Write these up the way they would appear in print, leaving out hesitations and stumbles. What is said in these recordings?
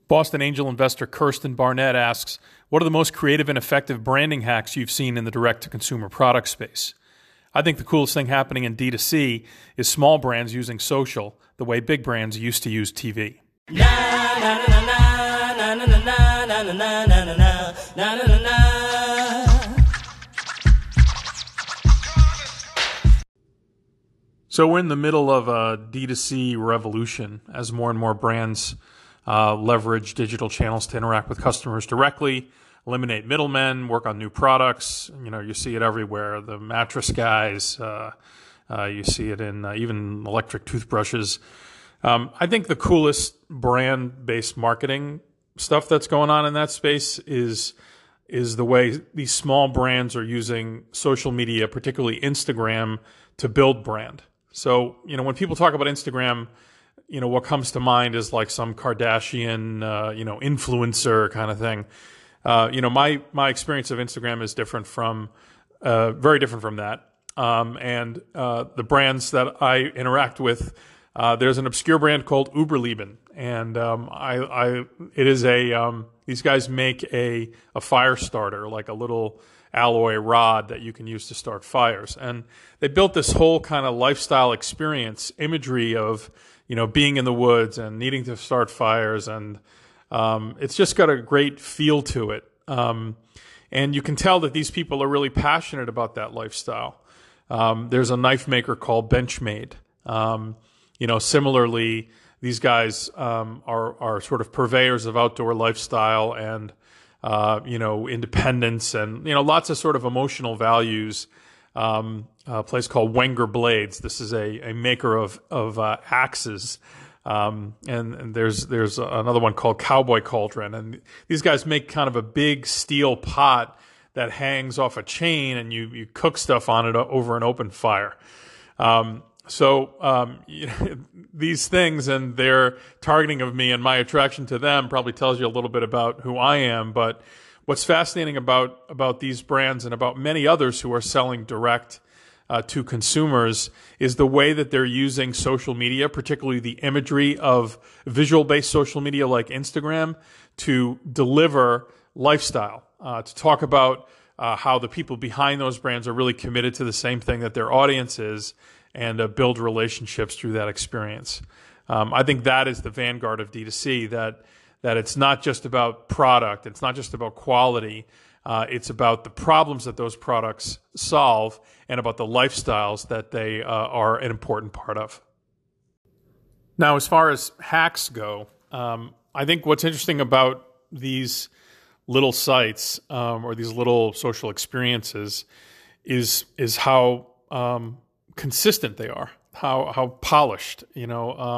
Boston angel investor Kirsten Barnett asks, what are the most creative and effective branding hacks you've seen in the direct-to-consumer product space? I think the coolest thing happening in D2C is small brands using social the way big brands used to use TV. So we're in the middle of a D2C revolution as more and more brands leverage digital channels to interact with customers directly, eliminate middlemen, work on new products. You know, you see it everywhere. The mattress guys, you see it in even electric toothbrushes. I think the coolest brand-based marketing stuff that's going on in that space is the way these small brands are using social media, particularly Instagram, to build brand. So, you know, when people talk about Instagram, you know, what comes to mind is like some Kardashian, influencer kind of thing. My experience of Instagram is different from, very different from that. And the brands that I interact with, there's an obscure brand called Uberleben, and these guys make a fire starter, like a little alloy rod that you can use to start fires. And they built this whole kind of lifestyle experience, imagery of, you know, being in the woods and needing to start fires. And it's just got a great feel to it. And you can tell that these people are really passionate about that lifestyle. There's a knife maker called Benchmade. Similarly, these guys are sort of purveyors of outdoor lifestyle and independence and, lots of sort of emotional values. A place called Wenger Blades. This is a maker of axes. And there's another one called Cowboy Cauldron. And these guys make kind of a big steel pot that hangs off a chain, and you cook stuff on it over an open fire. These things and their targeting of me and my attraction to them probably tells you a little bit about who I am. But what's fascinating about these brands and about many others who are selling direct to consumers is the way that they're using social media, particularly the imagery of visual-based social media like Instagram, to deliver lifestyle, to talk about how the people behind those brands are really committed to the same thing that their audience is, and build relationships through that experience. I think that is the vanguard of D2C, that it's not just about product, it's not just about quality, it's about the problems that those products solve and about the lifestyles that they are an important part of. Now, as far as hacks go, I think what's interesting about these little sites or these little social experiences is how consistent they are, how polished, and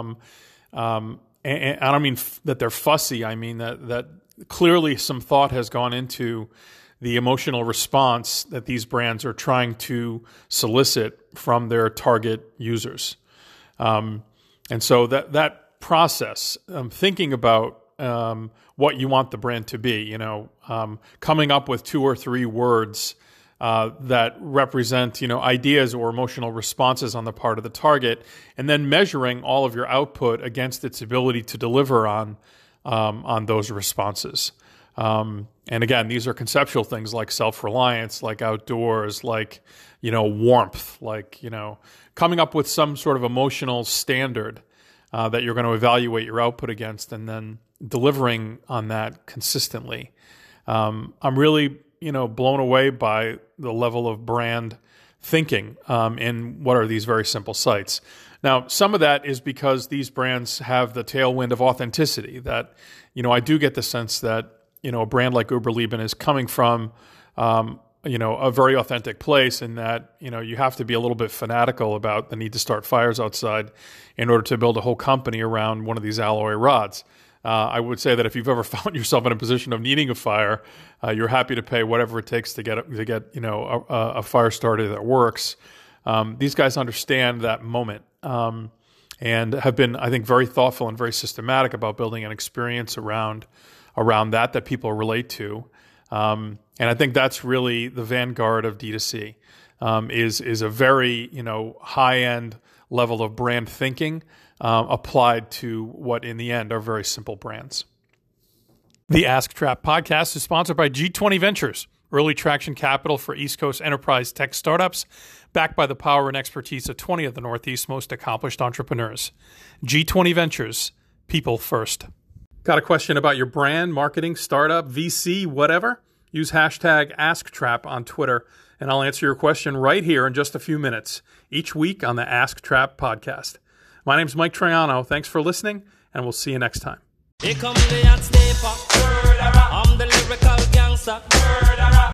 I don't mean that they're fussy. I mean that clearly some thought has gone into the emotional response that these brands are trying to solicit from their target users. And so that process, thinking about what you want the brand to be, coming up with 2 or 3 words that represent, ideas or emotional responses on the part of the target, and then measuring all of your output against its ability to deliver on those responses. And again, these are conceptual things like self-reliance, like outdoors, like, warmth, like, coming up with some sort of emotional standard that you're going to evaluate your output against, and then delivering on that consistently. I'm really blown away by the level of brand thinking in what are these very simple sites. Now, some of that is because these brands have the tailwind of authenticity, that, I do get the sense that, a brand like Uberleben is coming from, a very authentic place, in that, you have to be a little bit fanatical about the need to start fires outside in order to build a whole company around one of these alloy rods. I would say that if you've ever found yourself in a position of needing a fire, you're happy to pay whatever it takes to get a fire starter that works. These guys understand that moment and have been, I think, very thoughtful and very systematic about building an experience around that people relate to. And I think that's really the vanguard of D2C, is a very high-end level of brand thinking applied to what in the end are very simple brands. The Ask Trap podcast is sponsored by G20 Ventures, early traction capital for East Coast enterprise tech startups, backed by the power and expertise of 20 of the Northeast's most accomplished entrepreneurs. G20 Ventures, people first. Got a question about your brand, marketing, startup, VC, whatever? Use hashtag AskTrap on Twitter, and I'll answer your question right here in just a few minutes, each week on the Ask Trap podcast. My name's Mike Troiano. Thanks for listening, and we'll see you next time. Here come the hot stepper. I'm the lyrical gangster.